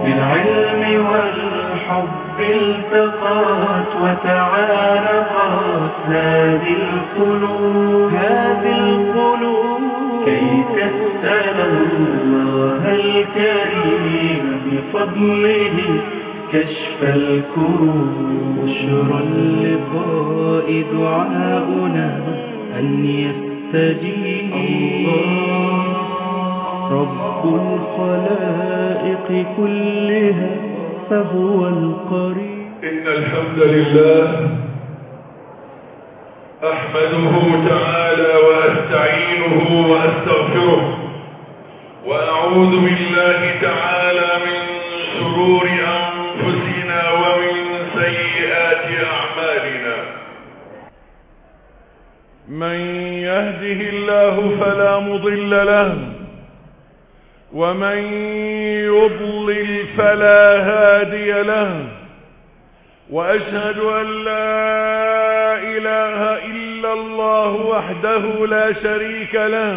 بالعلم والحب التقت وتعانقت هذه القلوب كي تسأل الله الكريم بفضله كشف الكروب. بشرى اللقاء دعاؤنا أن يستجيب رب الخلائق كلها فهو القريب. إن الحمد لله أحمده تعالى وأستعينه وأستغفره وأعوذ بالله تعالى من شرور أنفسنا ومن سيئات أعمالنا. من يهده الله فلا مضل له ومن يضلل فلا هادي له، وأشهد أن لا إله إلا الله وحده لا شريك له،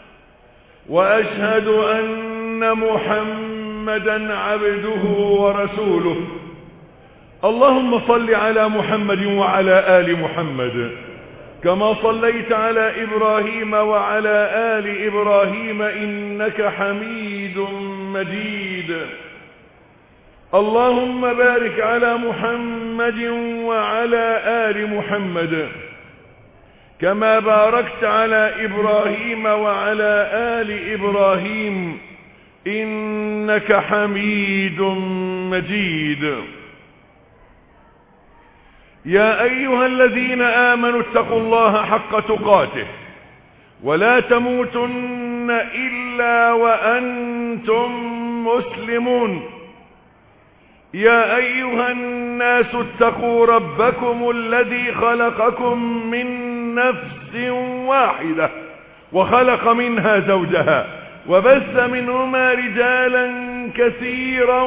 وأشهد أن محمدا عبده ورسوله. اللهم صل على محمد وعلى آل محمد كما صليت على إبراهيم وعلى آل إبراهيم إنك حميد مجيد. اللهم بارك على محمد وعلى آل محمد كما باركت على إبراهيم وعلى آل إبراهيم إنك حميد مجيد. يا أيها الذين آمنوا اتقوا الله حق تقاته ولا تموتن إلا وأنتم مسلمون. يا أيها الناس اتقوا ربكم الذي خلقكم من نفس واحدة وخلق منها زوجها وبث منهما رجالا كثيرا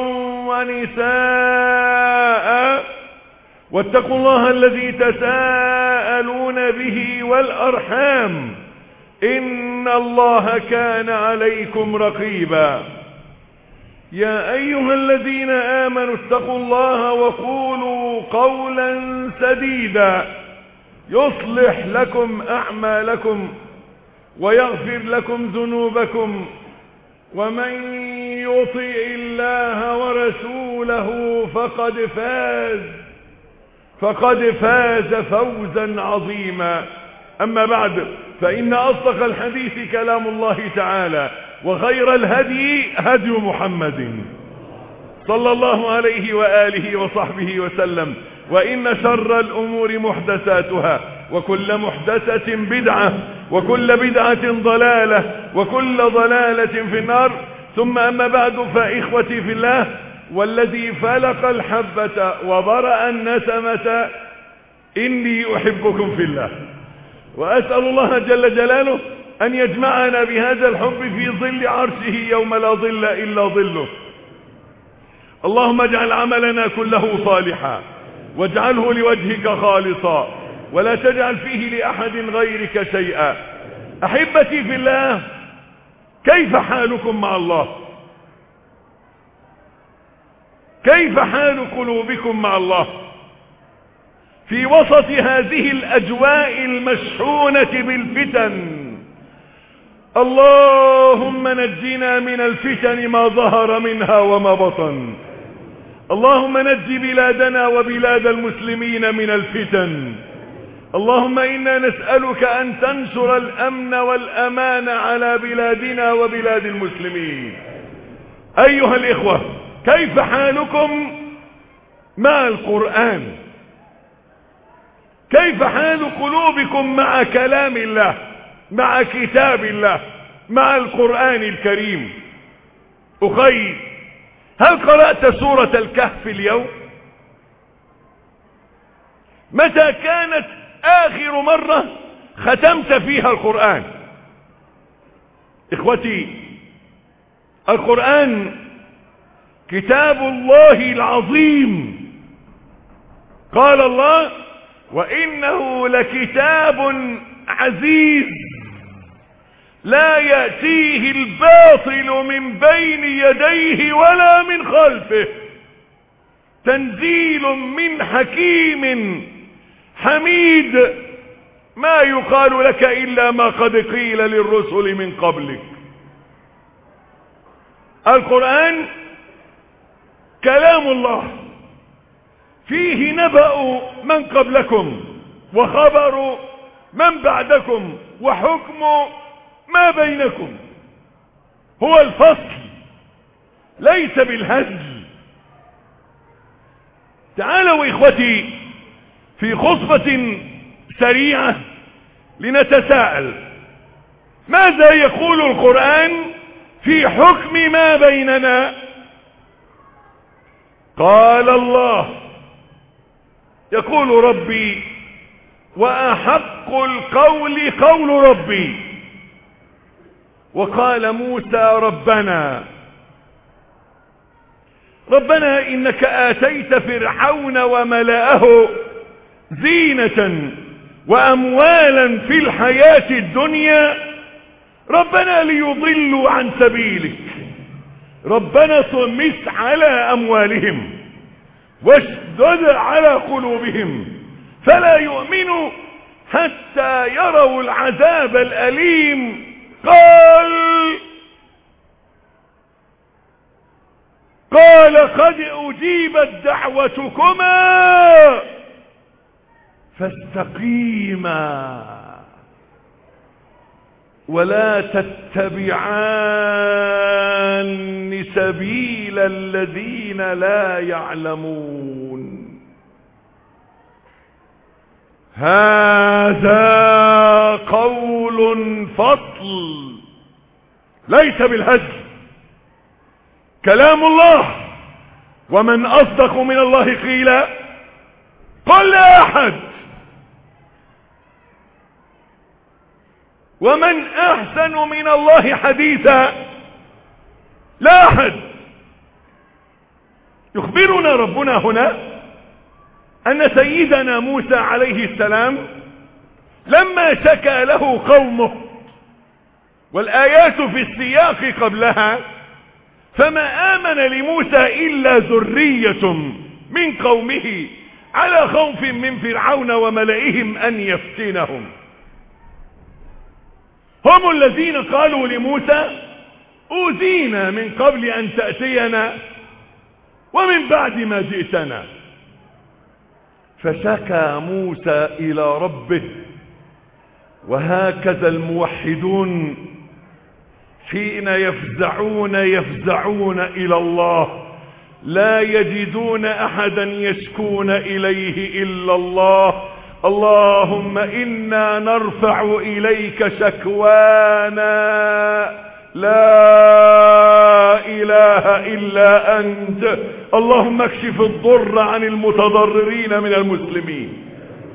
ونساء، واتقوا الله الذي تساءلون به والأرحام إن الله كان عليكم رقيبا. يا أيها الذين آمنوا اتقوا الله وقولوا قولا سديدا يصلح لكم أعمالكم ويغفر لكم ذنوبكم، ومن يطع الله ورسوله فقد فاز فوزا عظيما. أما بعد، فإن أصدق الحديث كلام الله تعالى، وخير الهدي هدي محمد صلى الله عليه وآله وصحبه وسلم، وإن شر الأمور محدثاتها، وكل محدثة بدعة، وكل بدعة ضلالة، وكل ضلالة في النار. ثم أما بعد، فإخوتي في الله، والذي فلق الحبة وبرأ النسمة إني أحبكم في الله، وأسأل الله جل جلاله أن يجمعنا بهذا الحب في ظل عرشه يوم لا ظل إلا ظله. اللهم اجعل عملنا كله صالحا، واجعله لوجهك خالصا، ولا تجعل فيه لأحد غيرك شيئا. أحبتي في الله، كيف حالكم مع الله؟ كيف حال قلوبكم مع الله في وسط هذه الأجواء المشحونة بالفتن؟ اللهم نجنا من الفتن ما ظهر منها وما بطن. اللهم نج بلادنا وبلاد المسلمين من الفتن. اللهم إنا نسألك أن تنشر الأمن والأمان على بلادنا وبلاد المسلمين. أيها الإخوة، كيف حالكم مع القرآن؟ كيف حال قلوبكم مع كلام الله، مع كتاب الله، مع القرآن الكريم؟ أخي، هل قرأت سورة الكهف اليوم؟ متى كانت آخر مرة ختمت فيها القرآن؟ إخوتي، القرآن كتاب الله العظيم. قال الله: وإنه لكتاب عزيز لا يأتيه الباطل من بين يديه ولا من خلفه، تنزيل من حكيم حميد. ما يقال لك إلا ما قد قيل للرسل من قبلك. القرآن كلام الله، فيه نبأ من قبلكم وخبر من بعدكم وحكم ما بينكم. هو الفصل ليس بالهزل. تعالوا إخوتي في خطبة سريعة لنتساءل: ماذا يقول القرآن في حكم ما بيننا؟ قال الله، يقول ربي: وأحق القول قول ربي. وقال موسى: ربنا إنك آتيت فرعون وملأه زينة وأموالا في الحياة الدنيا، ربنا ليضلوا عن سبيلك، ربنا طمس على أموالهم واشدد على قلوبهم فلا يؤمنوا حتى يروا العذاب الأليم. قال قد أجيبت دعوتكما فاستقيما ولا تتبعان سبيل الذين لا يعلمون. هذا قول فصل ليس بالهزل، كلام الله. ومن أصدق من الله قيلا؟ قل لا أحد. ومن أحسن من الله حديثا؟ لا أحد. يخبرنا ربنا هنا أن سيدنا موسى عليه السلام لما شكى له قومه، والآيات في السياق قبلها، فما آمن لموسى إلا ذرية من قومه على خوف من فرعون وملئهم أن يفتنهم. هم الذين قالوا لموسى: أوذينا من قبل أن تأتينا ومن بعد ما جئتنا. فشكى موسى إلى ربه. وهكذا الموحدون حين يفزعون إلى الله لا يجدون أحدا يشكون إليه إلا الله. اللهم إنا نرفع إليك شكوانا لا إله إلا أنت. اللهم اكشف الضر عن المتضررين من المسلمين.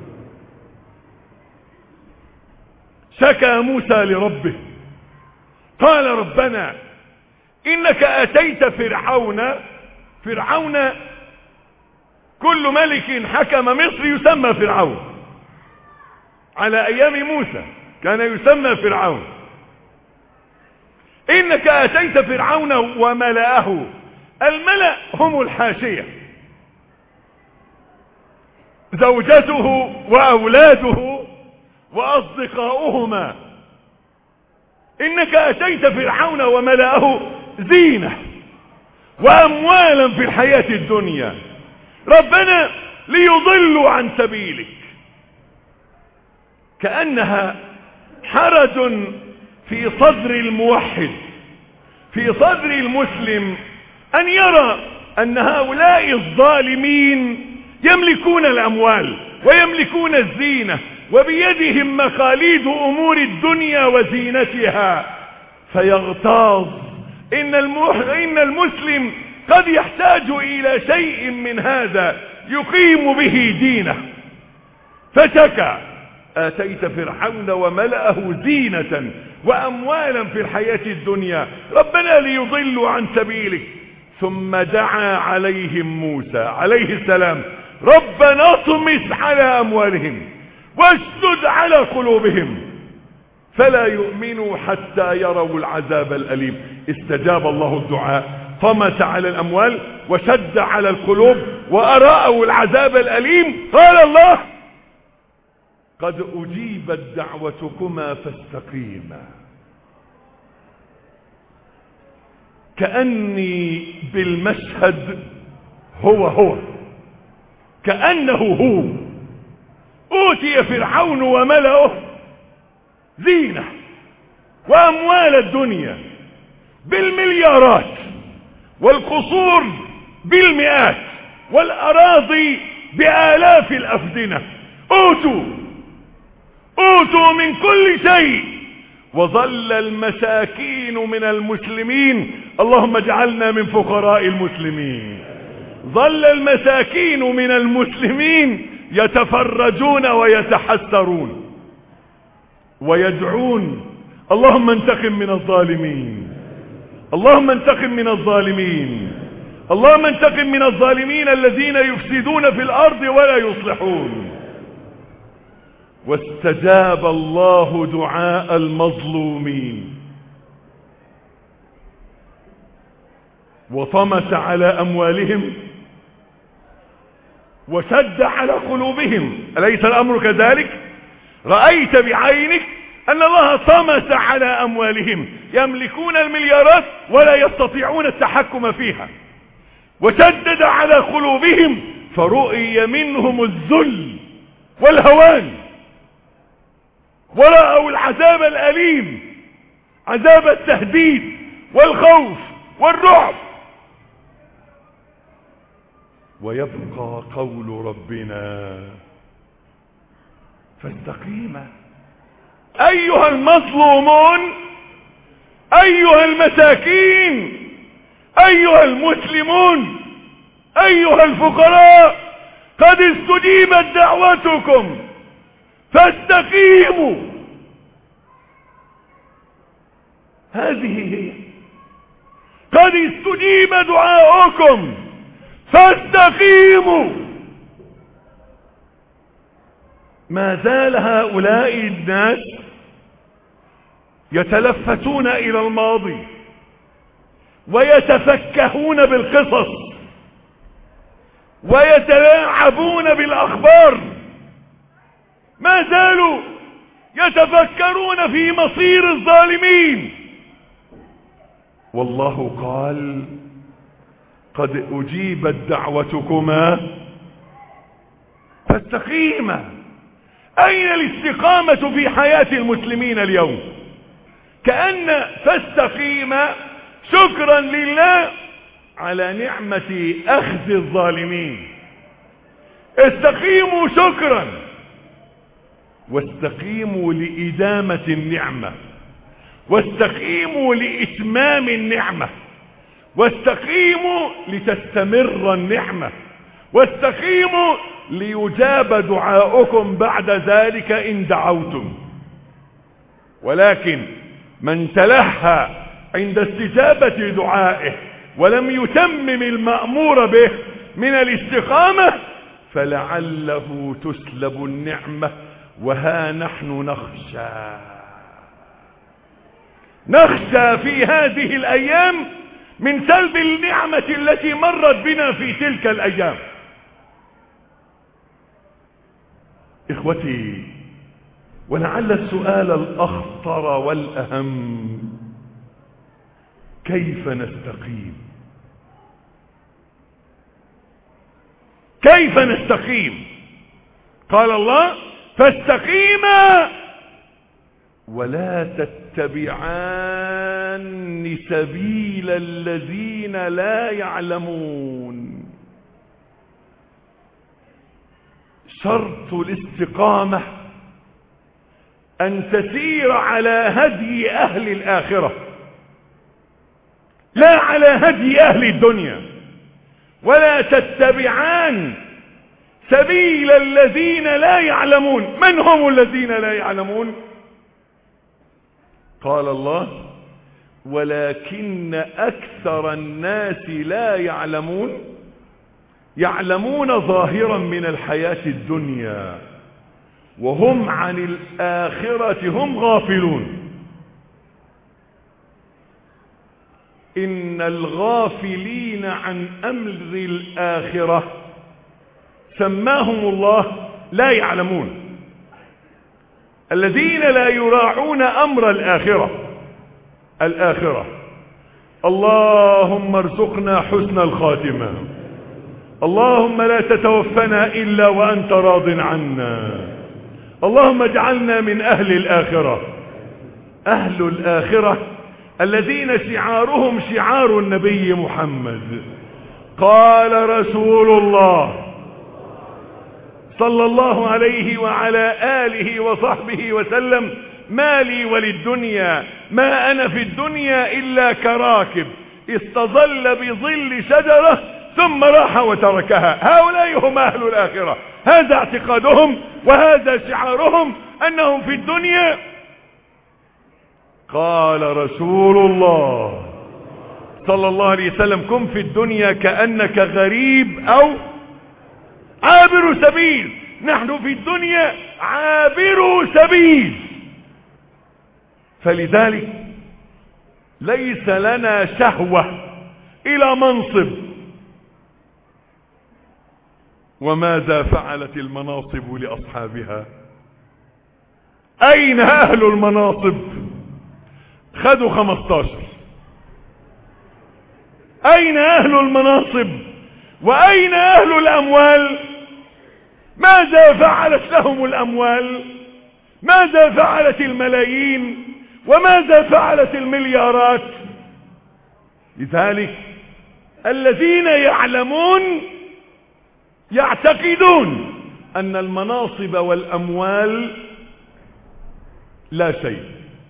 شكى موسى لربه قال: ربنا إنك أتيت فرعون كل ملك حكم مصر يسمى فرعون. على أيام موسى كان يسمى فرعون. إنك أتيت فرعون وملأه. الملأ هم الحاشية، زوجته وأولاده وأصدقاؤهما. إنك أتيت فرعون وملأه زينة وأموالا في الحياة الدنيا، ربنا ليضلوا عن سبيلك. كأنها حرج في صدر الموحد، في صدر المسلم، أن يرى أن هؤلاء الظالمين يملكون الأموال ويملكون الزينة وبيدهم مقاليد أمور الدنيا وزينتها، فيغتاظ. إن المسلم قد يحتاج إلى شيء من هذا يقيم به دينه. فشكى: آتيت فرعون وملأه زينة وأموالا في الحياة الدنيا، ربنا ليضلوا عن سبيلك. ثم دعا عليهم موسى عليه السلام: ربنا اطمس على أموالهم واشدد على قلوبهم فلا يؤمنوا حتى يروا العذاب الأليم. استجاب الله الدعاء، طمس على الأموال وشد على القلوب وأرأوا العذاب الأليم. قال الله: قد أجيبت دعوتكما فاستقيما. كأني بالمشهد هو كأنه هو. أوتي فرعون وملأه زينة وأموال الدنيا بالمليارات، والقصور بالمئات، والأراضي بآلاف الأفدنة. أوتوا من كل شيء، وظل المساكين من المسلمين، اللهم اجعلنا من فقراء المسلمين، ظل المساكين من المسلمين يتفرجون ويتحسرون ويدعون: اللهم انتقم من الظالمين، اللهم انتقم من الظالمين، اللهم انتقم من الظالمين الذين يفسدون في الأرض ولا يصلحون. واستجاب الله دعاء المظلومين، وطمس على أموالهم وشد على قلوبهم. أليس الأمر كذلك؟ رأيت بعينك أن الله طمس على أموالهم، يملكون المليارات ولا يستطيعون التحكم فيها، وشدد على قلوبهم فرؤي منهم الذل والهوان، ورأوا العذاب الأليم، عذاب التهديد والخوف والرعب. ويبقى قول ربنا: فاستقيما. أيها المظلومون، أيها المساكين، أيها المسلمون، أيها الفقراء، قد استجيبت دعوتكم فاستقيموا. هذه هي، قد استجيب دعاؤكم فاستقيموا. ما زال هؤلاء الناس يتلفتون إلى الماضي ويتفكهون بالقصص ويتلاعبون بالأخبار، ما زالوا يتفكرون في مصير الظالمين. والله قال: قد أجيبت دعوتكما فاستقيما. أين الاستقامة في حياة المسلمين اليوم؟ كأن فاستقيما شكرا لله على نعمة أخذ الظالمين. استقيموا شكرا، واستقيموا لإدامة النعمة، واستقيموا لإتمام النعمة، واستقيموا لتستمر النعمة، واستقيموا ليجاب دعاؤكم بعد ذلك إن دعوتم. ولكن من تلهى عند استجابة دعائه ولم يتمم المأمور به من الاستقامة فلعله تسلب النعمة. وها نحن نخشى في هذه الأيام من سلب النعمة التي مرت بنا في تلك الأيام. إخوتي، ولعل السؤال الأخطر والأهم: كيف نستقيم؟ كيف نستقيم؟ قال الله: فاستقيما ولا تتبعان سبيل الذين لا يعلمون. شرط الاستقامة أن تسير على هدي أهل الآخرة، لا على هدي أهل الدنيا. ولا تتبعان سبيل الذين لا يعلمون. من هم الذين لا يعلمون؟ قال الله: ولكن أكثر الناس لا يعلمون. يعلمون ظاهرا من الحياة الدنيا وهم عن الآخرة هم غافلون. إن الغافلين عن أمر الآخرة سماهم الله لا يعلمون، الذين لا يراعون أمر الآخرة. اللهم ارزقنا حسن الخاتمة، اللهم لا تتوفنا إلا وأنت راض عنا، اللهم اجعلنا من أهل الآخرة. أهل الآخرة الذين شعارهم شعار النبي محمد. قال رسول الله صلى الله عليه وعلى آله وصحبه وسلم: ما لي وللدنيا، ما أنا في الدنيا إلا كراكب استظل بظل شجرة ثم راح وتركها. هؤلاء هم أهل الآخرة، هذا اعتقادهم وهذا شعارهم، أنهم في الدنيا. قال رسول الله صلى الله عليه وسلم: كن في الدنيا كأنك غريب أو عابر سبيل. نحن في الدنيا عابر سبيل، فلذلك ليس لنا شهوة إلى منصب. وماذا فعلت المناصب لأصحابها؟ أين أهل المناصب؟ خذوا 15. أين أهل المناصب وأين أهل الأموال؟ ماذا فعلت لهم الأموال؟ ماذا فعلت الملايين؟ وماذا فعلت المليارات؟ لذلك الذين يعلمون يعتقدون أن المناصب والأموال لا شيء.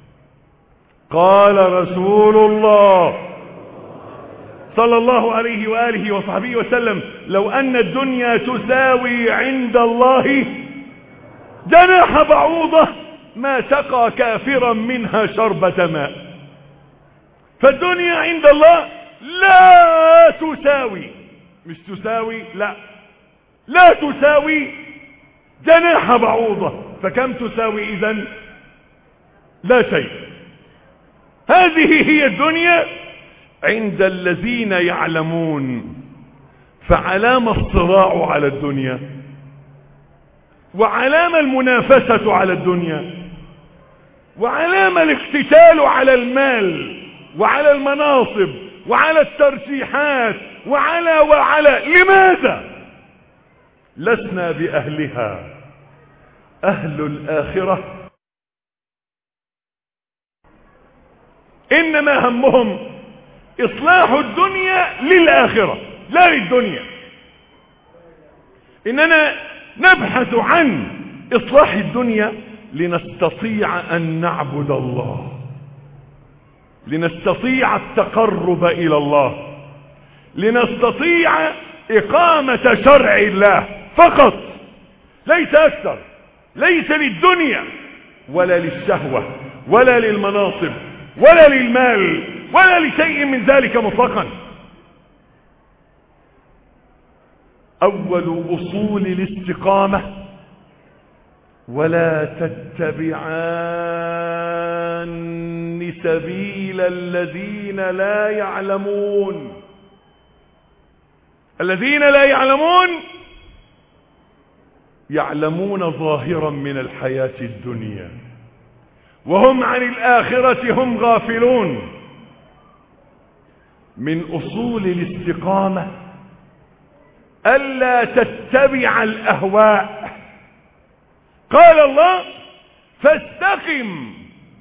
قال رسول الله صلى الله عليه وآله وصحبه وسلم: لو أن الدنيا تساوي عند الله جناح بعوضة ما سقى كافرا منها شربة ماء. فالدنيا عند الله لا تساوي، مش تساوي، لا تساوي جناح بعوضة. فكم تساوي إذن؟ لا شيء. هذه هي الدنيا عند الذين يعلمون. فعلام الصراع على الدنيا، وعلام المنافسة على الدنيا، وعلام الاقتتال على المال وعلى المناصب وعلى الترشيحات وعلى لماذا؟ لسنا بأهلها. أهل الآخرة إنما همهم إصلاح الدنيا للآخرة لا للدنيا. إننا نبحث عن إصلاح الدنيا لنستطيع أن نعبد الله، لنستطيع التقرب إلى الله، لنستطيع إقامة شرع الله فقط، ليس أكثر. ليس للدنيا ولا للشهوة ولا للمناصب ولا للمال ولا لشيء من ذلك مطلقا. أول أصول الاستقامة: ولا تتبعان سبيل الذين لا يعلمون. الذين لا يعلمون ظاهرا من الحياة الدنيا، وهم عن الآخرة هم غافلون. من أصول الاستقامة ألا تتبع الأهواء. قال الله: فاستقم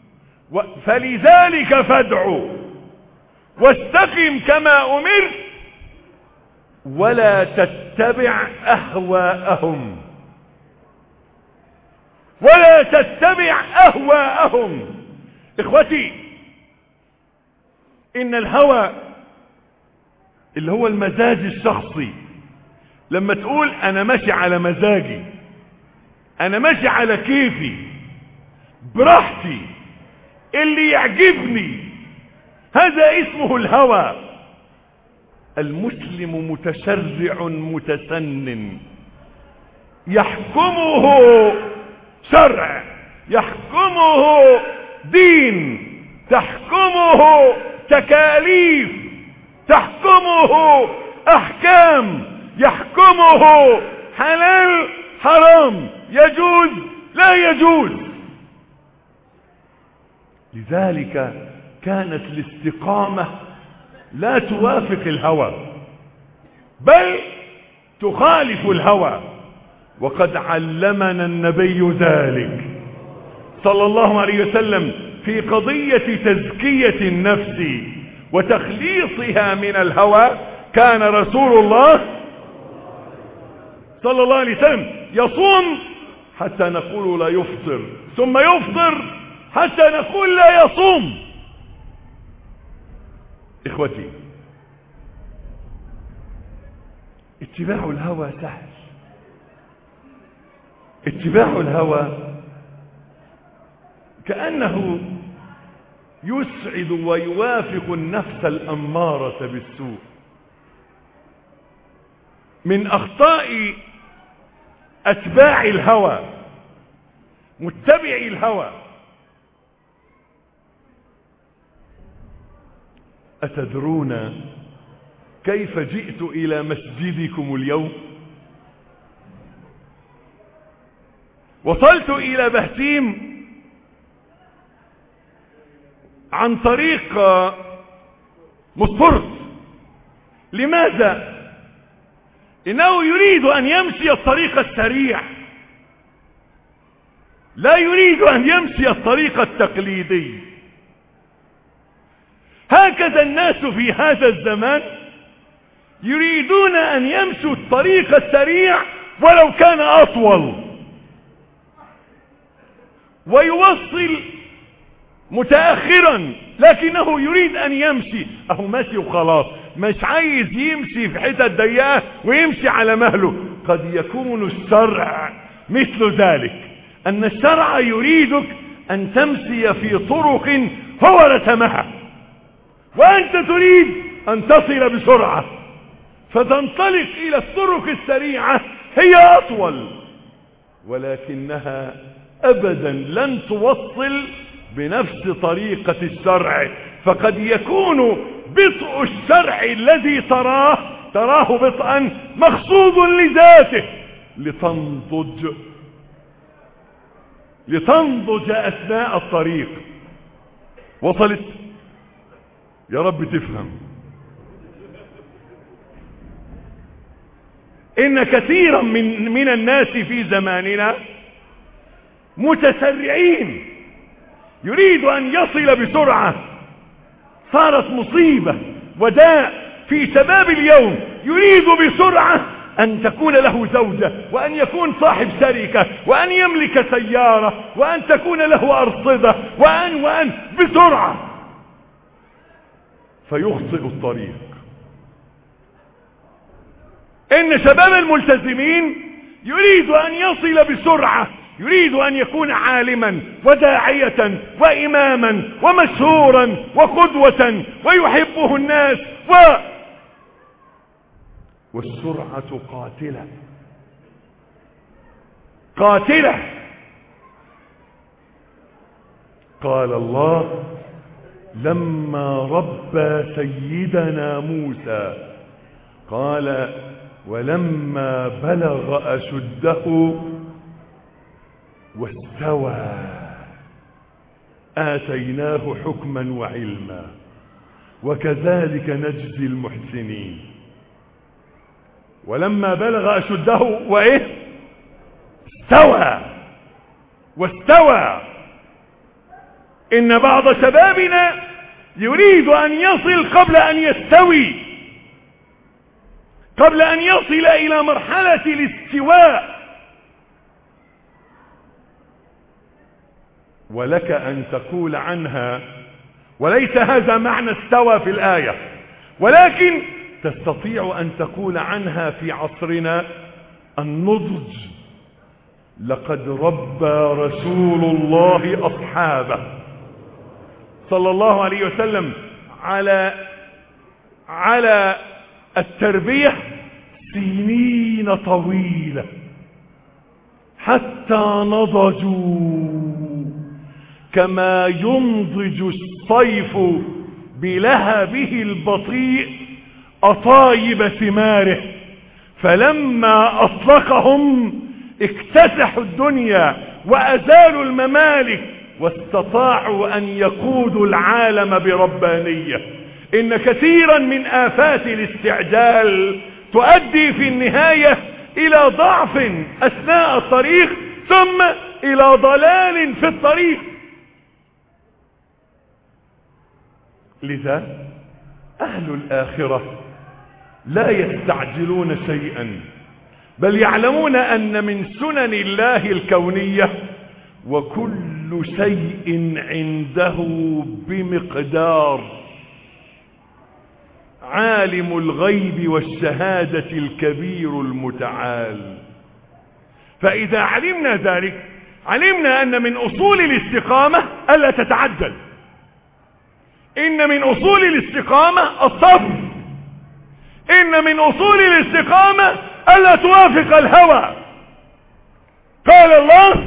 فلذلك فادع واستقم كما أمرت ولا تتبع أهواءهم. ولا تتبع أهواءهم. إخوتي، إن الهوى اللي هو المزاج الشخصي، لما تقول أنا ماشي على مزاجي، أنا ماشي على كيفي براحتي اللي يعجبني، هذا اسمه الهوى. المسلم متشرع متسنن يحكمه شرع، يحكمه دين، تحكمه تكاليف، تحكمه احكام، يحكمه حلال حرام، يجوز لا يجوز. لذلك كانت الاستقامة لا توافق الهوى بل تخالف الهوى، وقد علمنا النبي ذلك صلى الله عليه وسلم في قضية تزكية النفس وتخليصها من الهوى. كان رسول الله صلى الله عليه وسلم يصوم حتى نقول لا يفطر، ثم يفطر حتى نقول لا يصوم. إخوتي، اتباع الهوى سهل، اتباع الهوى كأنه يسعد ويوافق النفس الأمارة بالسوء. من أخطاء أتباع الهوى متبعي الهوى: أتدرون كيف جئت إلى مسجدكم اليوم؟ وصلت إلى بهتيم عن طريق مسبرت. لماذا؟ إنه يريد أن يمشي الطريق السريع، لا يريد أن يمشي الطريق التقليدي. هكذا الناس في هذا الزمان يريدون أن يمشوا الطريق السريع ولو كان أطول، ويوصل متأخرا لكنه يريد أن يمشي. أهو ماشي وخلاص، مش عايز يمشي في حتة ضيقة ويمشي على مهله. قد يكون الشرع مثل ذلك، أن الشرع يريدك أن تمشي في طرق هو رسمها، وأنت تريد أن تصل بسرعة فتنطلق إلى الطرق السريعة، هي أطول ولكنها أبدا لن توصل بنفس طريقة الشرع. فقد يكون بطء الشرع الذي تراه بطئا مقصود لذاته لتنضج أثناء الطريق. وصلت؟ يا رب تفهم. إن كثيرا من الناس في زماننا متسرعين، يريد أن يصل بسرعة. صارت مصيبة وداء في شباب اليوم، يريد بسرعة أن تكون له زوجة، وأن يكون صاحب شركة، وأن يملك سيارة، وأن تكون له أرصدة، وأن بسرعة، فيخطئ الطريق. إن شباب الملتزمين يريد أن يصل بسرعة، يريد أن يكون عالما وداعية وإماما ومشهورا وقدوة ويحبه الناس والسرعة قاتلة. قال الله: لما ربى سيدنا موسى قال: ولما بلغ أشده واستوى آتيناه حكما وعلما وكذلك نجزي المحسنين. ولما بلغ أشده وإيه؟ واستوى. إن بعض شبابنا يريد أن يصل قبل أن يستوي، قبل أن يصل إلى مرحلة الاستواء. ولك أن تقول عنها، وليس هذا معنى استوى في الآية، ولكن تستطيع أن تقول عنها في عصرنا النضج. لقد ربى رسول الله أصحابه صلى الله عليه وسلم على التربية سنين طويلة. حتى نضجوا كما ينضج الصيف بلهبه البطيء أطايب ثماره، فلما أطلقهم اكتسحوا الدنيا وأزالوا الممالك واستطاعوا أن يقودوا العالم بربانية. إن كثيرا من آفات الاستعجال تؤدي في النهاية إلى ضعف أثناء الطريق ثم إلى ضلال في الطريق. لذا أهل الآخرة لا يستعجلون شيئا، بل يعلمون أن من سنن الله الكونية وكل شيء عنده بمقدار. عالم الغيب والشهادة الكبير المتعال. فإذا علمنا ذلك علمنا أن من أصول الاستقامة ألا تتعجل. إن من أصول الاستقامة الصبر. إن من أصول الاستقامة ألا توافق الهوى. قال الله: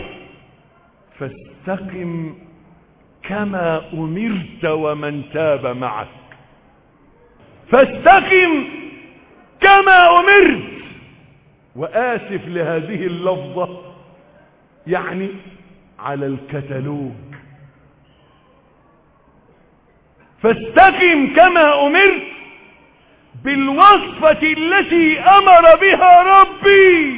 فاستقم كما أمرت ومن تاب معك. فاستقم كما أمرت. وآسف لهذه اللفظة، يعني على الكتالوج. فاستقم كما أمرت بالوصفة التي أمر بها ربي.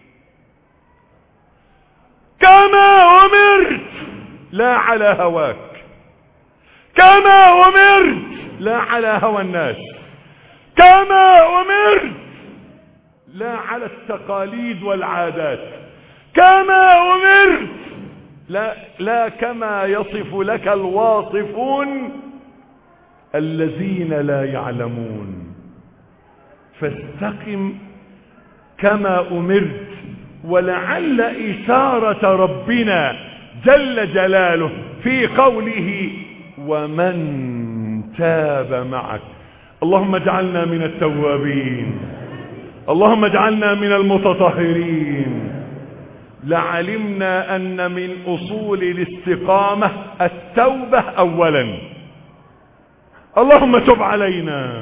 كما أمرت، لا على هواك. كما أمرت، لا على هوى الناس. كما أمرت، لا على التقاليد والعادات. كما أمرت، لا كما يصف لك الواصفون الذين لا يعلمون. فاستقم كما أمرت. ولعل إشارة ربنا جل جلاله في قوله: ومن تاب معك. اللهم اجعلنا من التوابين، اللهم اجعلنا من المتطهرين. لعلمنا أن من أصول الاستقامة التوبة أولا. اللهم تب علينا.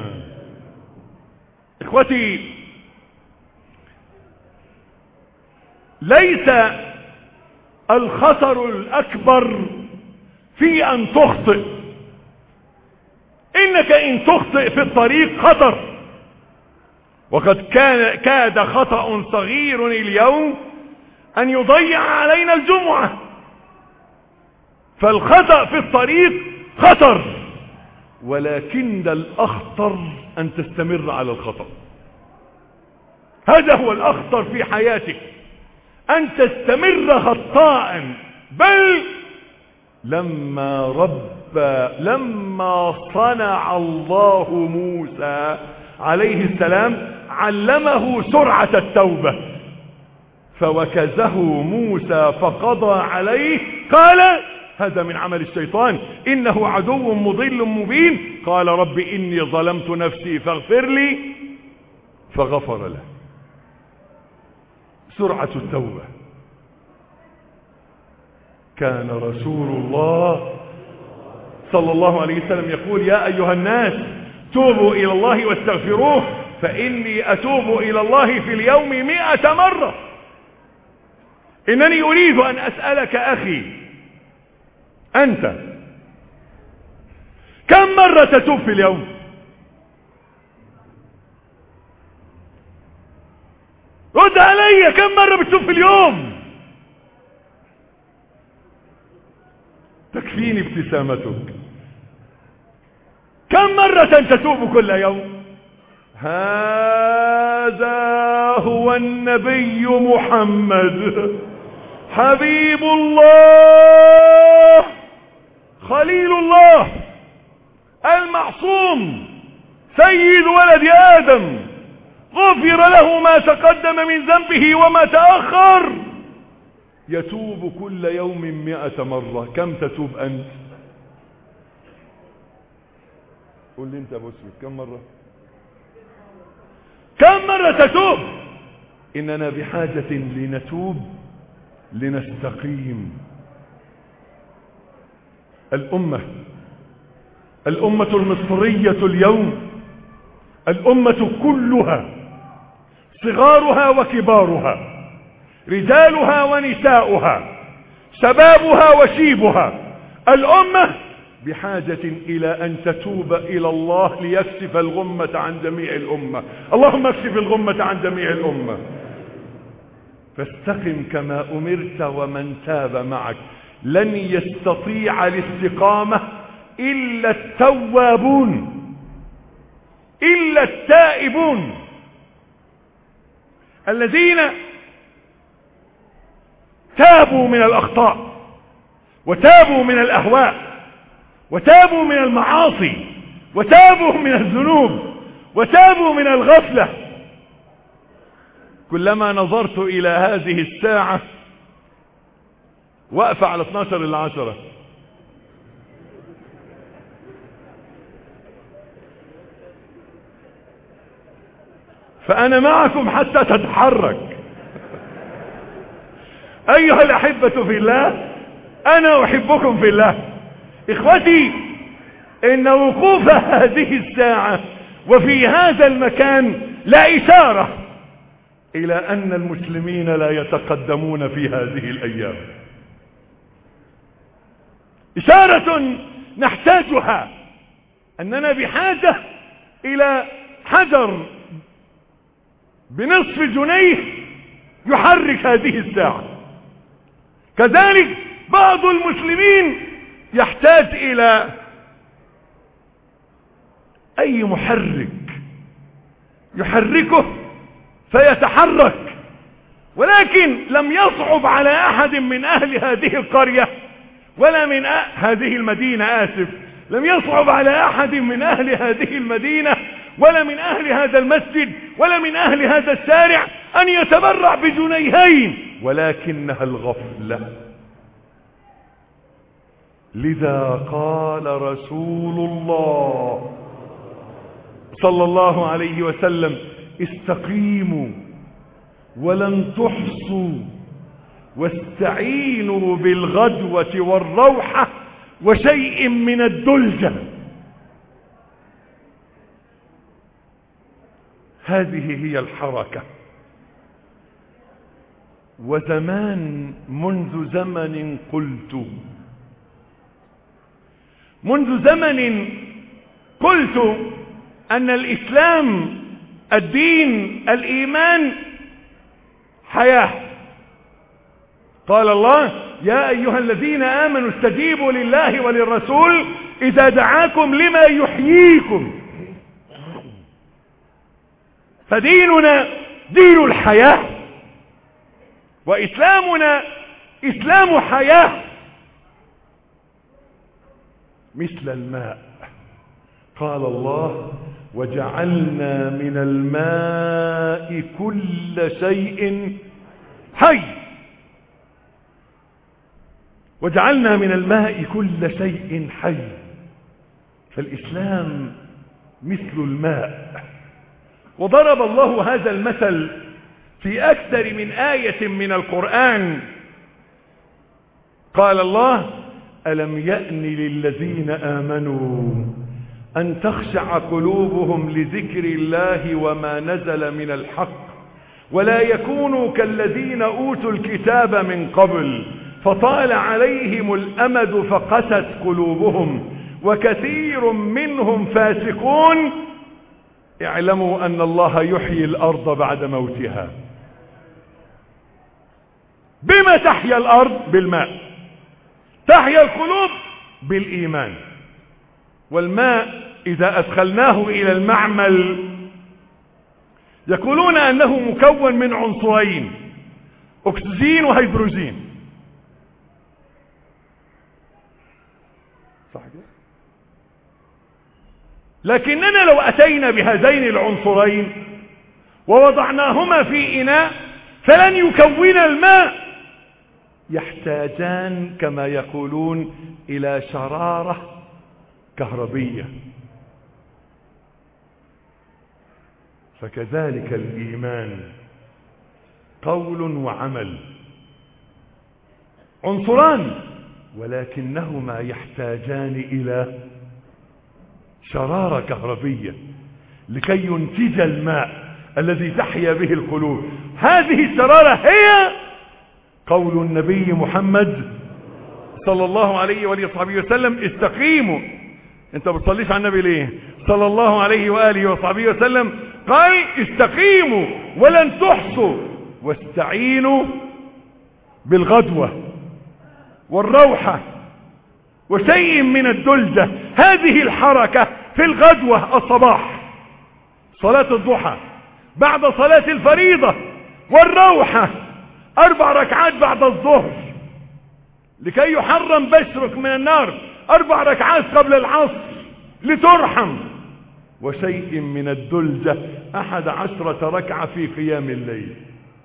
إخوتي، ليس الخطر الأكبر في أن تخطئ. إنك إن تخطئ في الطريق خطر. وقد كاد خطأ صغير اليوم أن يضيع علينا الجمعة. فالخطأ في الطريق خطر، ولكن الأخطر أن تستمر على الخطأ. هذا هو الأخطر في حياتك، أن تستمر خطاء. بل لما صنع الله موسى عليه السلام علمه سرعة التوبة، فوكزه موسى فقضى عليه. قال: هذا من عمل الشيطان، إنه عدو مضل مبين. قال: رب إني ظلمت نفسي فاغفر لي، فغفر له. سرعة التوبة. كان رسول الله صلى الله عليه وسلم يقول: يا أيها الناس توبوا إلى الله واستغفروه فإني أتوب إلى الله في اليوم 100 مرة. إنني أريد أن أسألك أخي، أنت كم مرة تتوب في اليوم؟ رد علي، كم مرة بتتوب في اليوم؟ تكفيني ابتسامتك. كم مرة تتوب كل يوم؟ هذا هو النبي محمد حبيب الله خليل الله المعصوم سيد ولد آدم، غفر له ما تقدم من ذنبه وما تأخر. يتوب كل يوم 100 مرة. كم تتوب أنت؟ قل لي أنت أبو اسود، كم مرة؟ كم مرة تتوب؟ إننا بحاجة لنتوب لنستقيم. الأمة المصرية اليوم، الأمة كلها، صغارها وكبارها، رجالها ونساؤها، شبابها وشيبها، الأمة بحاجة إلى أن تتوب إلى الله ليكشف الغمة عن جميع الأمة. اللهم اكشف الغمة عن جميع الأمة. فاستقم كما أمرت ومن تاب معك. لن يستطيع الاستقامة إلا التوابون، إلا التائبون، الذين تابوا من الأخطاء، وتابوا من الأهواء، وتابوا من المعاصي، وتابوا من الذنوب، وتابوا من الغفلة. كلما نظرت إلى هذه الساعة وقفة على 12:10، فأنا معكم حتى تتحرك. أيها الأحبة في الله، أنا أحبكم في الله. إخوتي، إن وقوف هذه الساعة وفي هذا المكان لا إشارة إلى أن المسلمين لا يتقدمون في هذه الأيام، إشارة نحتاجها، أننا بحاجة إلى حجر بنصف جنيه يحرك هذه الساعة. كذلك بعض المسلمين يحتاج إلى أي محرك يحركه فيتحرك. ولكن لم يصعب على أحد من أهل هذه القرية ولا من هذه المدينة، لم يصعب على أحد من أهل هذه المدينة ولا من أهل هذا المسجد ولا من أهل هذا الشارع أن يتبرع بجنيهين، ولكنها الغفلة. لذا قال رسول الله صلى الله عليه وسلم: استقيموا ولن تحصوا، واستعينوا بالغدوة والروحة وشيء من الدلجة. هذه هي الحركة. وزمان منذ زمن قلت أن الإسلام، الدين، الإيمان حياة. قال الله: يا أيها الذين آمنوا استجيبوا لله وللرسول إذا دعاكم لما يحييكم. فديننا دين الحياة، وإسلامنا إسلام حياة. مثل الماء، قال الله: وجعلنا من الماء كل شيء حي. وجعلنا من الماء كل شيء حي. فالإسلام مثل الماء. وضرب الله هذا المثل في أكثر من آية من القرآن. قال الله: ألم يأن للذين آمنوا أن تخشع قلوبهم لذكر الله وما نزل من الحق ولا يكونوا كالذين أوتوا الكتاب من قبل فطال عليهم الأمد فقست قلوبهم وكثير منهم فاسقون. اعلموا أن الله يحيي الأرض بعد موتها. بما تحيا الأرض؟ بالماء. تحيا القلوب بالإيمان. والماء إذا أدخلناه إلى المعمل يقولون أنه مكون من عنصرين: أكسجين وهيدروجين. صح كده؟ لكننا لو أتينا بهذين العنصرين ووضعناهما في إناء فلن يكون الماء. يحتاجان كما يقولون إلى شرارة كهربية. فكذلك الإيمان قول وعمل. عنصران ولكنهما يحتاجان إلى شرارة كهربية لكي ينتج الماء الذي تحيا به القلوب. هذه الشرارة هي قول النبي محمد صلى الله عليه وآله وصحبه وسلم: استقيموا. انت بتصليش على النبي ليه؟ صلى الله عليه وآله وصحبه وسلم قال: استقيموا ولن تحصوا واستعينوا بالغدوة والروحة وشيء من الدلجة. هذه الحركة في الغدوة الصباح، صلاة الضحى بعد صلاة الفريضة، والروحة 4 ركعات بعد الظهر لكي يحرم بشرك من النار، 4 ركعات قبل العصر لترحم، وشيء من الدلجة 11 ركعة في قيام الليل.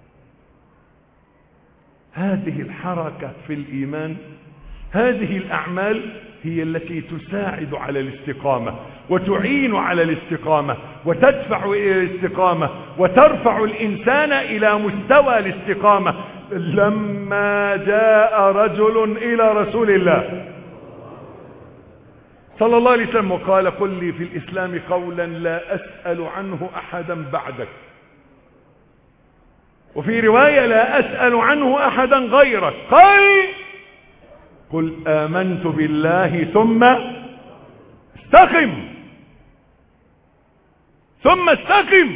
هذه الحركة في الإيمان، هذه الأعمال هي التي تساعد على الاستقامة وتعين على الاستقامة وتدفع إلى الاستقامة وترفع الإنسان إلى مستوى الاستقامة. لما جاء رجل إلى رسول الله صلى الله عليه وسلم وقال: قل لي في الإسلام قولا لا أسأل عنه أحدا بعدك، وفي رواية لا أسأل عنه أحدا غيرك، قال: قل آمنت بالله ثم استقم، ثم استقم.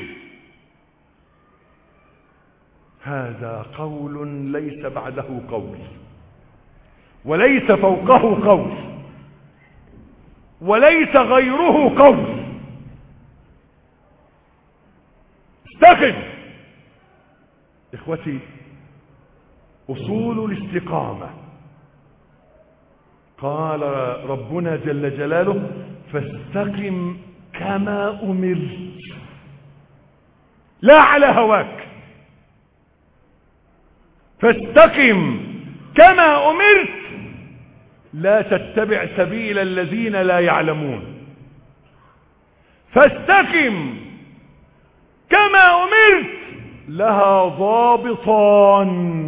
هذا قول ليس بعده قول، وليس فوقه قول، وليس غيره قول. استقم. إخوتي، أصول الاستقامة قال ربنا جل جلاله: فاستقم كما أمرت لا على هواك. فاستقم كما أمرت لا تتبع سبيل الذين لا يعلمون. فاستقم كما أمرت لها ضابطان.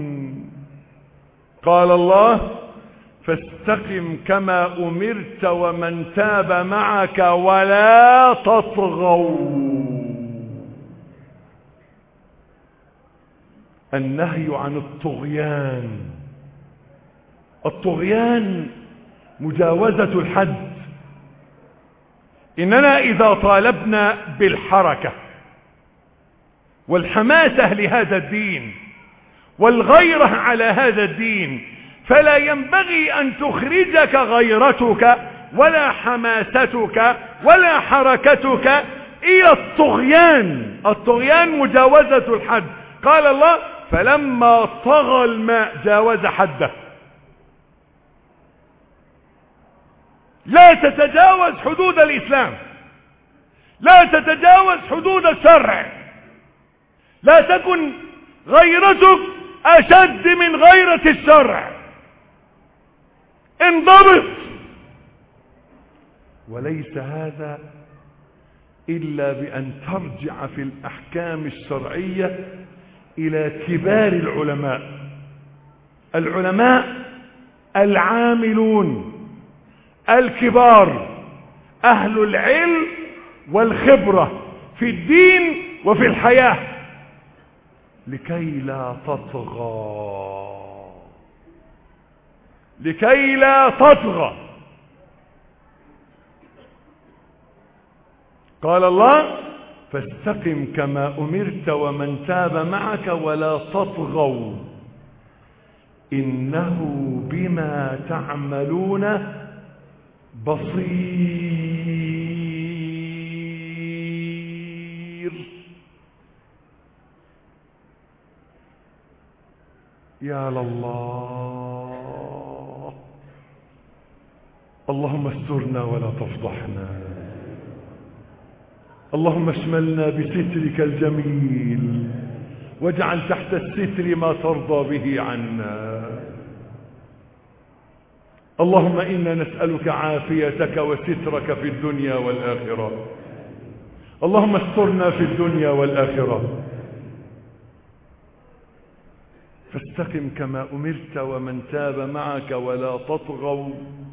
قال الله: فاستقم كما أمرت ومن تاب معك ولا تطغوا. النهي عن الطغيان. الطغيان مجاوزة الحد. إننا إذا طالبنا بالحركة والحماسة لهذا الدين والغيرة على هذا الدين، فلا ينبغي أن تخرجك غيرتك ولا حماستك ولا حركتك إلى الطغيان. الطغيان مجاوزة الحد. قال الله: فلما طغى الماء جاوز حده. لا تتجاوز حدود الإسلام، لا تتجاوز حدود الشرع، لا تكن غيرتك أشد من غيرة الشرع. انضبط. وليس هذا إلا بأن ترجع في الأحكام الشرعية إلى كبار العلماء. العلماء العاملون الكبار، أهل العلم والخبرة في الدين وفي الحياة، لكي لا تطغى، لكي لا تطغى. قال الله: فاستقم كما أمرت ومن تاب معك ولا تطغوا إنه بما تعملون بصير. يا لله. اللهم استرنا ولا تفضحنا، اللهم اشملنا بسترك الجميل، واجعل تحت الستر ما ترضى به عنا. اللهم إنا نسألك عافيتك وسترك في الدنيا والآخرة. اللهم استرنا في الدنيا والآخرة. فاستقم كما أمرت ومن تاب معك ولا تطغوا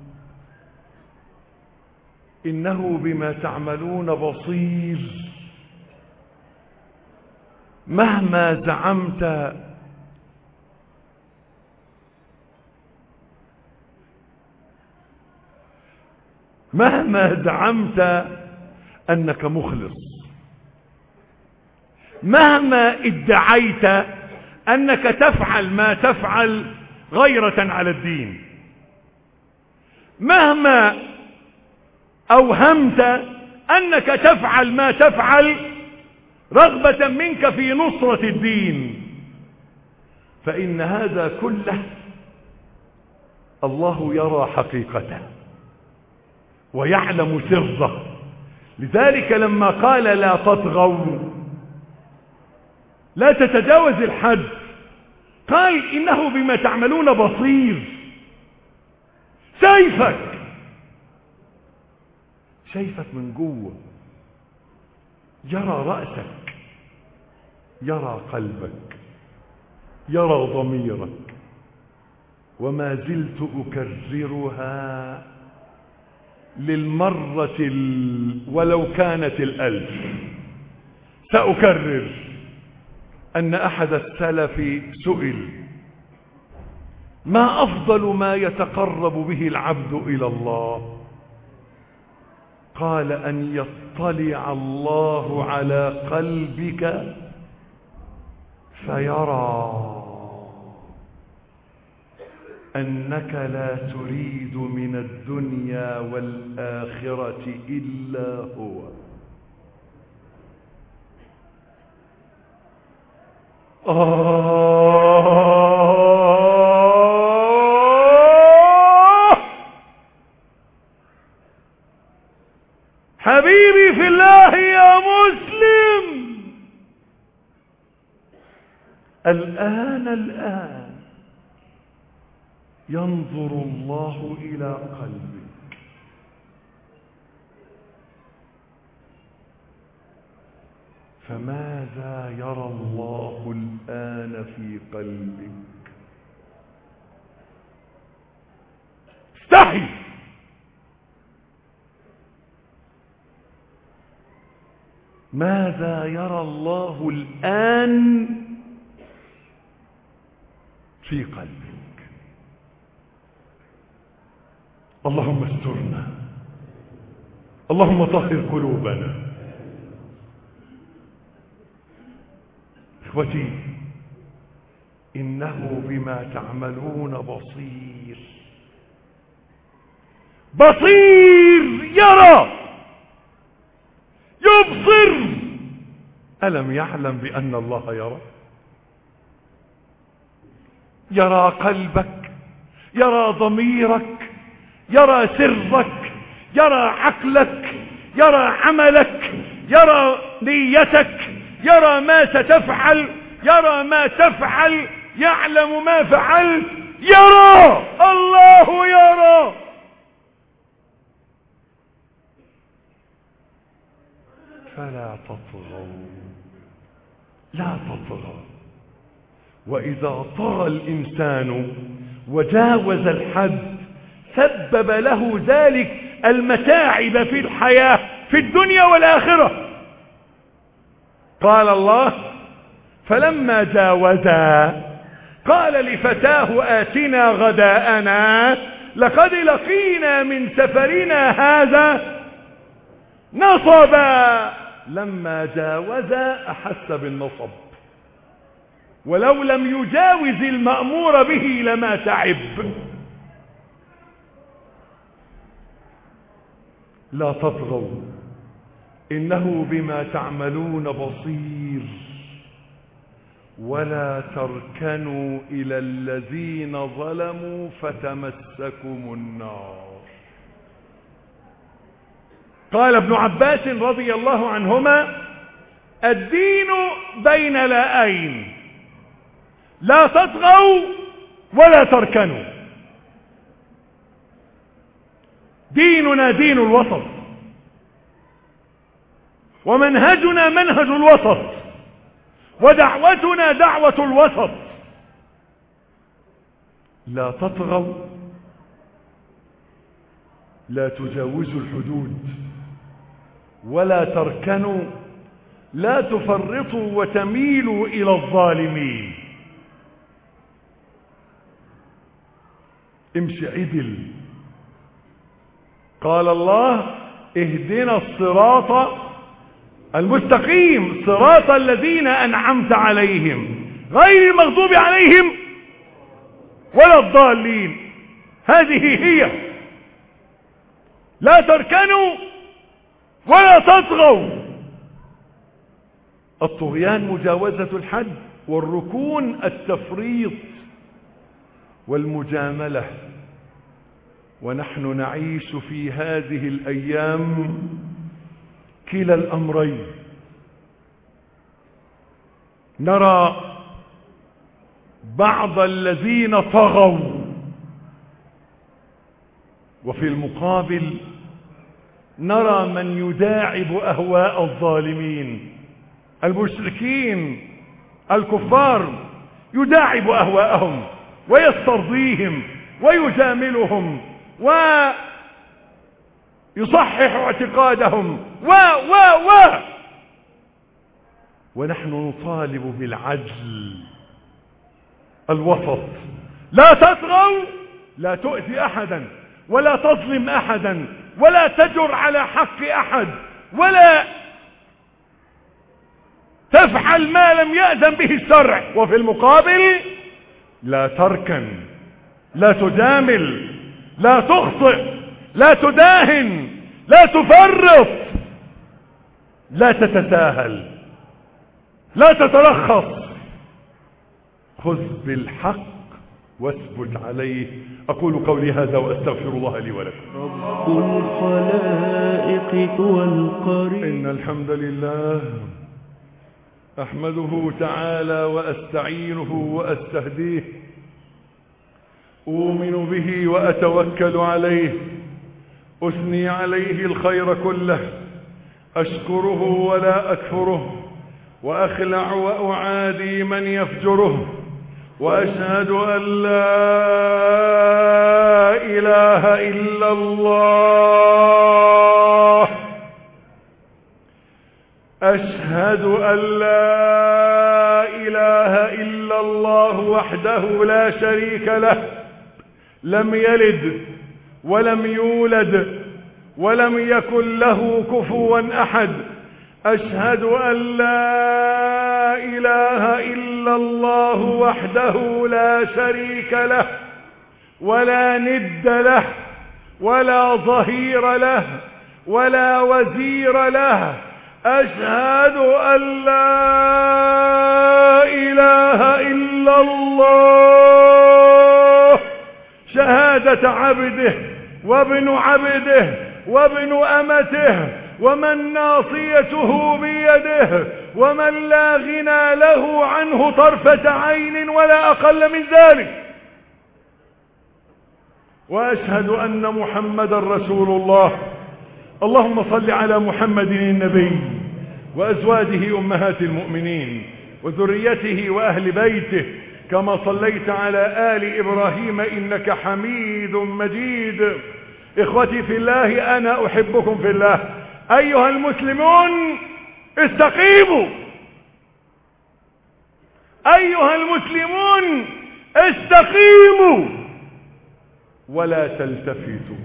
إنه بما تعملون بصير. مهما زعمت أنك مخلص، مهما ادعيت أنك تفعل ما تفعل غيرة على الدين، مهما أوهمت أنك تفعل ما تفعل رغبة منك في نصرة الدين، فإن هذا كله الله يرى حقيقته ويعلم سره. لذلك لما قال لا تطغوا، لا تتجاوز الحد، قال إنه بما تعملون بصير. شايفك من جوه، يرى رأسك، يرى قلبك، يرى ضميرك. وما زلت أكررها للمرة ولو كانت 1000، سأكرر أن أحد السلف سئل: ما أفضل ما يتقرب به العبد إلى الله؟ قال: أن يطلع الله على قلبك فيرى أنك لا تريد من الدنيا والآخرة إلا هو. حبيبي في الله يا مسلم، الآن ينظر الله إلى قلبك. فماذا يرى الله الآن في قلبك؟ استحي. ماذا يرى الله الآن في قلبك؟ اللهم استرنا، اللهم طهر قلوبنا. إخوتي، إنه بما تعملون بصير. يرى، يبصر. ألم يعلم بأن الله يرى؟ يرى قلبك، يرى ضميرك، يرى سرك، يرى عقلك، يرى عملك، يرى نيتك، يرى ما ستفعل، يرى ما تفعل، يعلم ما فعلت. يرى، الله يرى. فلا تطغوا، لا تطغوا. وإذا طغى الإنسان وجاوز الحد سبب له ذلك المتاعب في الحياة في الدنيا والآخرة. قال الله: فلما جاوزا قال لفتاه آتنا غداءنا لقد لقينا من سفرنا هذا نصبا. لما جاوزا أحس بالنصب، ولو لم يجاوز المأمور به لما تعب. لا تطغوا إنه بما تعملون بصير. ولا تركنوا إلى الذين ظلموا فتمسكم النار. قال ابن عباس رضي الله عنهما: الدين بين لاءين، لا تطغوا ولا تركنوا. ديننا دين الوسط، ومنهجنا منهج الوسط، ودعوتنا دعوة الوسط. لا تطغوا، لا تجاوزوا الحدود، ولا تركنوا، لا تفرطوا وتميلوا إلى الظالمين. امشي عدل. قال الله: اهدنا الصراط المستقيم، صراط الذين أنعمت عليهم غير المغضوب عليهم ولا الضالين. هذه هي. لا تركنوا ولا تطغوا. الطغيان مجاوزة الحد، والركون التفريط والمجاملة. ونحن نعيش في هذه الأيام كلا الأمرين. نرى بعض الذين طغوا، وفي المقابل نرى من يداعب أهواء الظالمين، المشركين الكفار، يداعب أهواءهم ويسترضيهم ويجاملهم ويصحح اعتقادهم ونحن نطالب بالعدل الوسط. لا تطغوا، لا تؤذي أحدا، ولا تظلم أحدا، ولا تجر على حق أحد، ولا تفعل ما لم يأذن به الشرع. وفي المقابل لا تركن، لا تجامل، لا تخطئ، لا تداهن، لا تفرط، لا تتساهل، لا تترخص. خذ بالحق واثبت عليه. أقول قولي هذا وأستغفر الله لي ولكم. رب الخلائق والقريب. إن الحمد لله أحمده تعالى وأستعينه وأستهديه، أؤمن به وأتوكل عليه، أثني عليه الخير كله، أشكره ولا أكفره، وأخلع وأعادي من يفجره، وأشهد أن لا إله إلا الله، أشهد أن لا إله إلا الله وحده لا شريك له، لم يلد ولم يولد ولم يكن له كفوا أحد. أشهد أن لا إله إلا الله وحده لا شريك له، ولا ند له، ولا ظهير له، ولا وزير له. أشهد أن لا إله إلا الله شهادة عبده وابن عبده وابن أمته، ومن ناصيته بيده، ومن لا غنى له عنه طرفة عين ولا أقل من ذلك. وأشهد أن محمدا رسول الله. اللهم صل على محمد النبي وأزواجه أمهات المؤمنين وذريته وأهل بيته، كما صليت على آل إبراهيم إنك حميد مجيد. إخوتي في الله، أنا أحبكم في الله. أيها المسلمون استقيموا، أيها المسلمون استقيموا ولا تلتفتوا.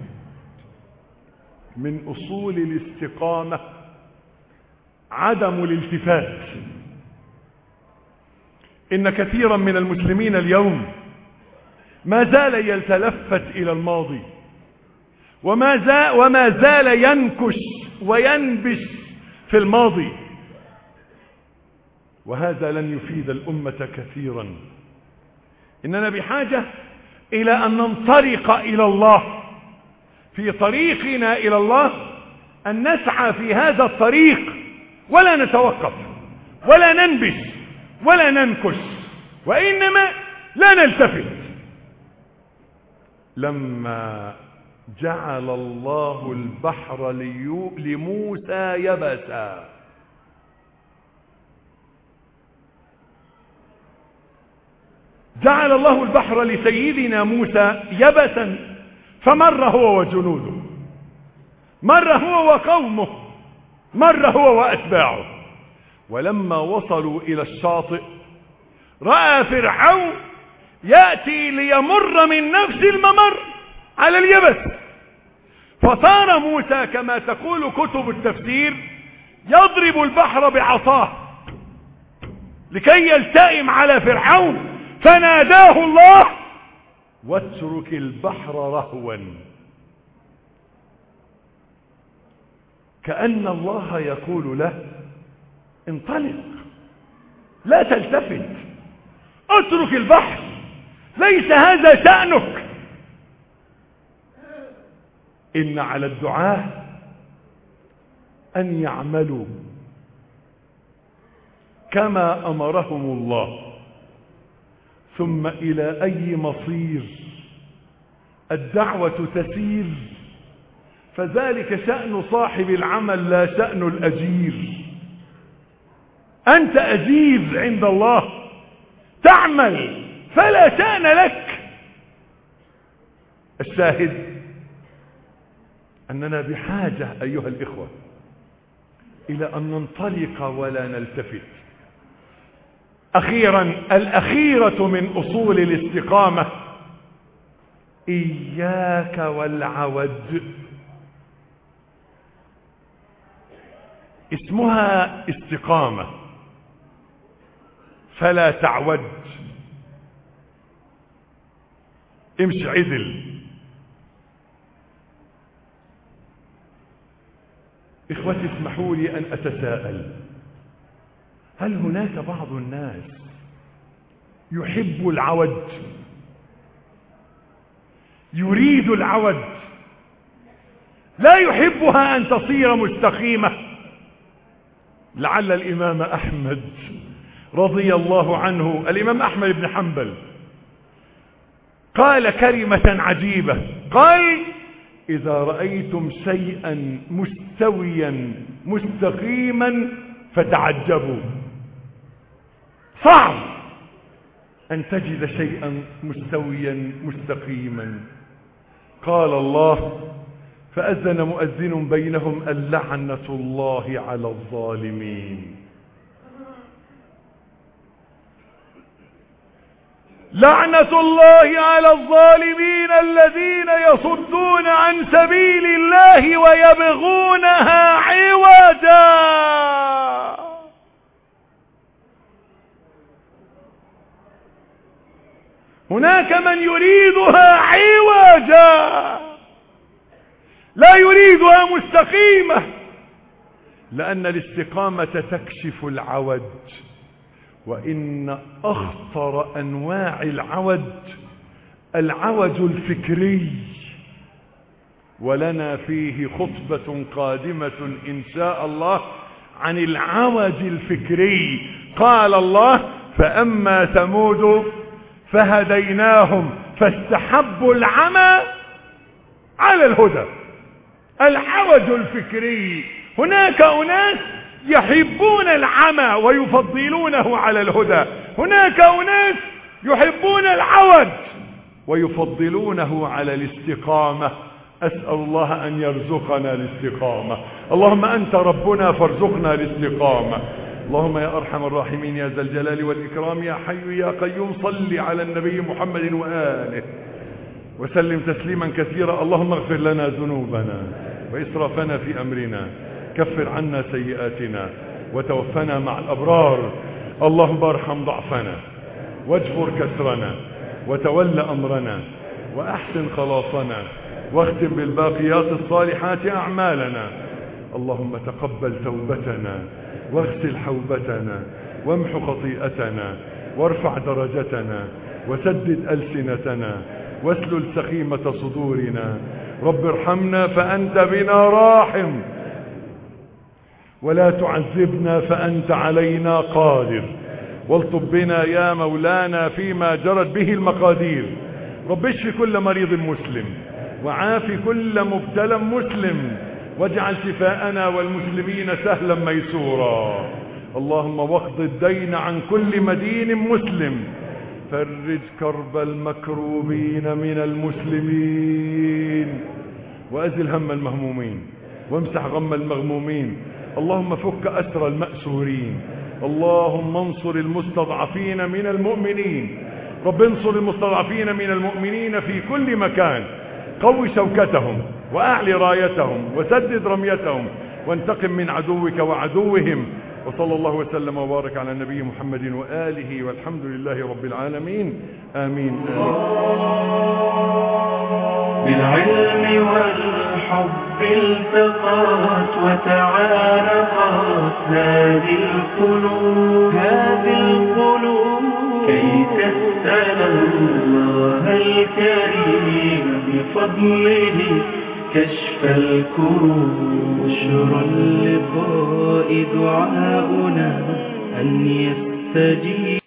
من أصول الاستقامة عدم الالتفات. إن كثيرا من المسلمين اليوم ما زال يتلفت إلى الماضي، وما زال ينكش وينبش في الماضي، وهذا لن يفيد الأمة كثيرا. إننا بحاجة إلى أن ننطلق إلى الله. في طريقنا إلى الله أن نسعى في هذا الطريق ولا نتوقف ولا ننبش ولا ننكش، وإنما لا نلتفت. لما جعل الله البحر لموسى يبسا، جعل الله البحر لسيدنا موسى يبسا فمر هو وجنوده، مر هو وقومه، مر هو وأتباعه. ولما وصلوا إلى الشاطئ رأى فرعون يأتي ليمر من نفس الممر على اليبس، فصار موسى كما تقول كتب التفسير يضرب البحر بعصاه لكي يلتئم على فرعون، فناداه الله واترك البحر رهوا، كأن الله يقول له انطلق لا تلتفت، اترك البحر، ليس هذا شأنك. إن على الدعاة أن يعملوا كما أمرهم الله، ثم إلى أي مصير الدعوة تسير، فذلك شأن صاحب العمل لا شأن الأجير. أنت أجير عند الله، تعمل فلا شأن لك. الشاهد أننا بحاجة أيها الإخوة إلى أن ننطلق ولا نلتفت. أخيرا، الأخيرة من أصول الاستقامة إياك والعوج. اسمها استقامة فلا تعوج، امشي عدل. إخوتي اسمحوا لي أن أتساءل، هل هناك بعض الناس يحب العوج، يريد العوج، لا يحبها أن تصير مستقيمة؟ لعل الإمام أحمد رضي الله عنه، الإمام أحمد بن حنبل، قال كلمة عجيبة، قال إذا رأيتم شيئا مستويا مستقيما فتعجبوا. صعب أن تجد شيئا مستويا مستقيما. قال الله فأذن مؤذن بينهم اللعنة الله على الظالمين. لعنة الله على الظالمين الذين يصدون عن سبيل الله ويبغونها عوجا. هناك من يريدها عوجا، لا يريدها مستقيمة، لأن الاستقامة تكشف العوج. وإن أخطر أنواع العوج العوج الفكري، ولنا فيه خطبة قادمة إن شاء الله عن العوج الفكري. قال الله فأما ثمود فهديناهم فاستحبوا العمى على الهدى. العوج الفكري، هناك أناس يحبون العمى ويفضلونه على الهدى، هناك أناس يحبون العوج ويفضلونه على الاستقامة. أسأل الله أن يرزقنا الاستقامة. اللهم أنت ربنا فارزقنا الاستقامة. اللهم يا أرحم الراحمين يا ذا الجلال والإكرام يا حي يا قيوم صل على النبي محمد وآله وسلم تسليما كثيرا. اللهم اغفر لنا ذنوبنا وإسرافنا في أمرنا، كفر عنا سيئاتنا وتوفنا مع الأبرار. اللهم ارحم ضعفنا واجبر كسرنا وتول أمرنا وأحسن خلاصنا واختم بالباقيات الصالحات أعمالنا. اللهم تقبل توبتنا واغسل حوبتنا وامح خطيئتنا وارفع درجتنا وسدد ألسنتنا واسلل سخيمة صدورنا. رب ارحمنا فأنت بنا راحم، ولا تعذبنا فأنت علينا قادر، والطب بنا يا مولانا فيما جرت به المقادير. رب اشف كل مريض مسلم وعاف كل مبتلى مسلم، واجعل شفاءنا والمسلمين سهلا ميسورا. اللهم واقض الدين عن كل مدين مسلم، فرج كرب المكروبين من المسلمين وأزل هم المهمومين وامسح غم المغمومين. اللهم فك أسر المأسورين. اللهم انصر المستضعفين من المؤمنين. رب انصر المستضعفين من المؤمنين في كل مكان. قوي شوكتهم وأعلي رايتهم وسدد رميتهم وانتقم من عدوك وعدوهم. وصلى الله وسلم وبارك على النبي محمد وآله والحمد لله رب العالمين. آمين. بالعلم والحب التقات وتعارفت هذه القلوب كي تسأل الله الكريم بفضله كشف الكروب. بشرى اللقاء دعاؤنا أن يستجيب